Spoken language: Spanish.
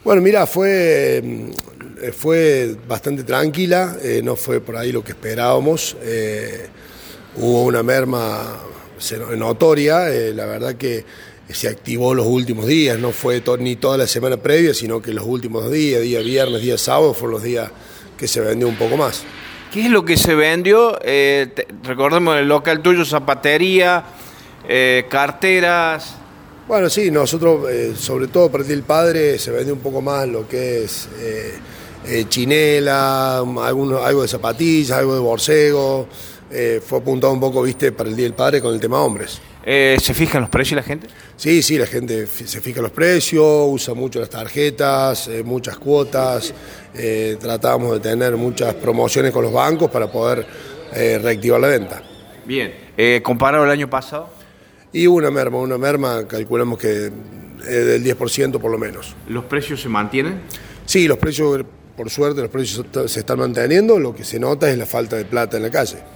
Bueno, mira, fue bastante tranquila, no fue por ahí lo que esperábamos. Hubo una merma notoria, la verdad que se activó los últimos días, no fue ni toda la semana previa, sino que los últimos días, día viernes, día sábado, fueron los días que se vendió un poco más. ¿Qué es lo que se vendió? Recordemos el local tuyo, zapatería, carteras. Bueno, sí, nosotros, sobre todo para el Día del Padre, se vende un poco más lo que es chinela, algo de zapatillas, algo de borcego. Fue apuntado un poco, viste, para el Día del Padre con el tema hombres. ¿Se fijan los precios la gente? Sí, la gente se fija los precios, usa mucho las tarjetas, muchas cuotas. Tratamos de tener muchas promociones con los bancos para poder reactivar la venta. Bien. ¿Comparado al año pasado? Y una merma calculamos que del 10% por lo menos. ¿Los precios se mantienen? Sí, los precios, por suerte, los precios se están manteniendo. Lo que se nota es la falta de plata en la calle.